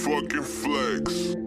fucking flex.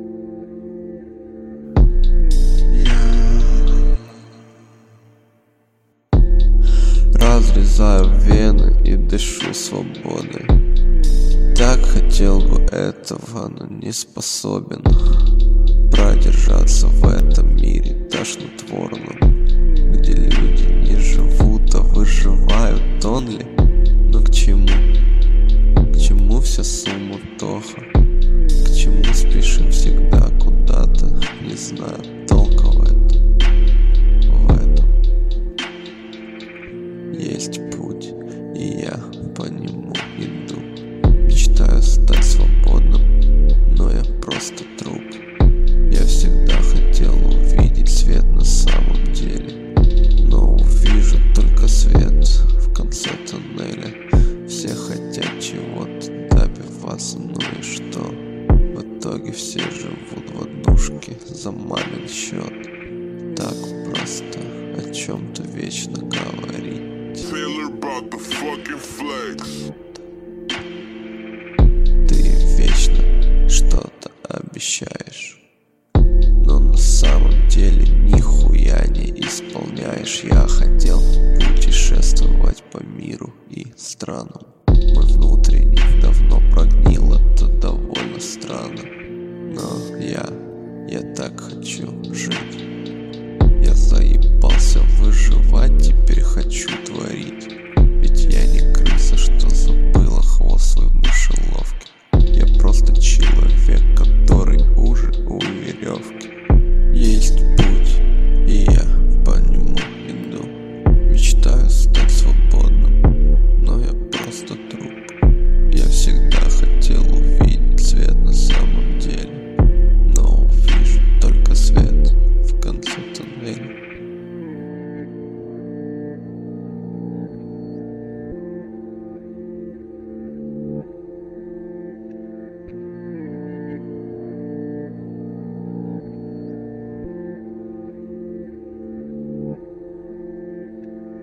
Разрезаю вены и дышу свободой. Так хотел бы этого, но не способен продержаться в этом мире тошнотворном, где люди не живут, а выживают. Он ли? Но к чему? К чему вся суматоха? К чему спешим всегда куда-то? Не знаю толка в этом. Есть путь, и я по нему иду. Мечтаю стать свободным, но я просто труп. Я всегда хотел увидеть свет на самом деле, но увижу только свет в конце туннеля. Все хотят чего-то добиваться, ну и что? В итоге все живут в однушке за мамин счет. Так просто о чем-то вечно говорить. Taylor about the fucking flex. Ты вечно что-то обещаешь, но на самом деле нихуя не исполняешь. Я хотел путешествовать по миру и странам. Мой внутренний давно прогнил, это довольно странно. Но я так хочу жить. Я заебался выживать, теперь хочу творить.